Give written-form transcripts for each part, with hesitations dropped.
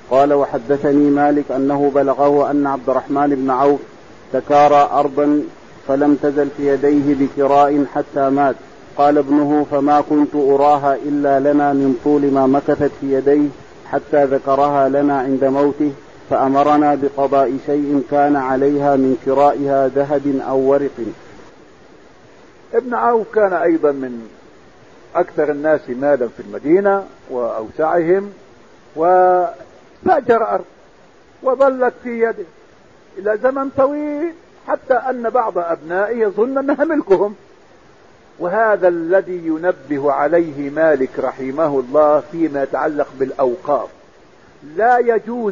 قال وحدثني مالك أنه بلغه أن عبد الرحمن بن عوف تكارى أرضا فلم تزل في يديه بكراء حتى مات. قال ابنه فما كنت أراها إلا لنا من طول ما مكثت في يديه حتى ذكرها لنا عند موته فأمرنا بقضاء شيء كان عليها من كرائها ذهب أو ورق. ابن عوف كان أيضا من أكثر الناس مالا في المدينة وأوسعهم، وفأجر أرض وظلت في يده إلى زمن طويل حتى أن بعض أبنائه يظن أنها ملكهم. وهذا الذي ينبه عليه مالك رحمه الله فيما يتعلق بالأوقاف. لا يجوز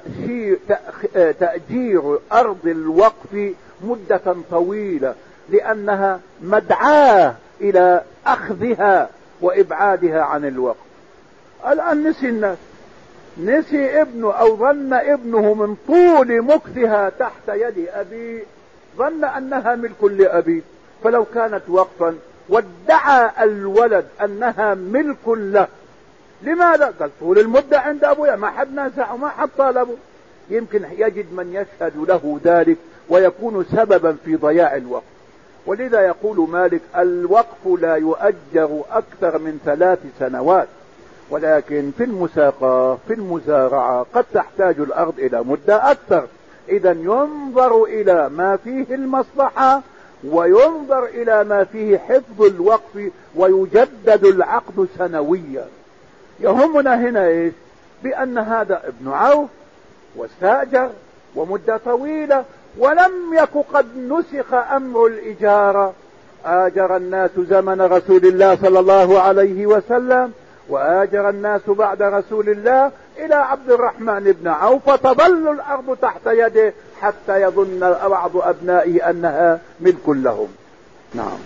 تأجير أرض الوقف مدة طويلة لأنها مدعاة إلى أخذها وإبعادها عن الوقف. الآن نسي الناس، نسي ابنه أو ظن ابنه من طول مكثها تحت يد أبيه ظن أنها ملك لأبيه، فلو كانت وقفا وادعى الولد أنها ملك له، لماذا؟ قال طول المدة عند أبويا، ما حد نازعه ما حد طالبه. يمكن يجد من يشهد له ذلك ويكون سببا في ضياع الوقف. ولذا يقول مالك الوقف لا يؤجر أكثر من 3 سنوات، ولكن في المساقة في المزارعة قد تحتاج الأرض إلى مدة أكثر. إذا ينظر إلى ما فيه المصلحة وينظر إلى ما فيه حفظ الوقف ويجدد العقد سنويا. يهمنا هنا إيش؟ بأن هذا ابن عوف واستأجر ومدة طويلة ولم يكن قد نسخ أمر الإجارة. آجر الناس زمن رسول الله صلى الله عليه وسلم وآجر الناس بعد رسول الله إلى عبد الرحمن بن عوف، فتظل الأرض تحت يده حتى يظن بعض أبنائه أنها ملك لهم. نعم.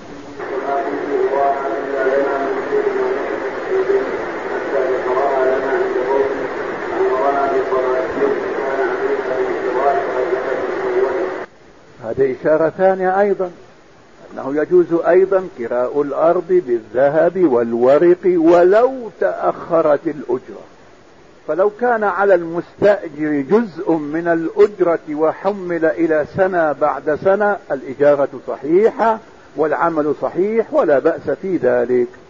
هذه إشارة ثانية أيضا أنه يجوز أيضا كراء الأرض بالذهب والورق ولو تأخرت الأجرة. فلو كان على المستأجر جزء من الأجرة وحمل إلى سنة بعد سنة الإجارة صحيحة والعمل صحيح ولا بأس في ذلك.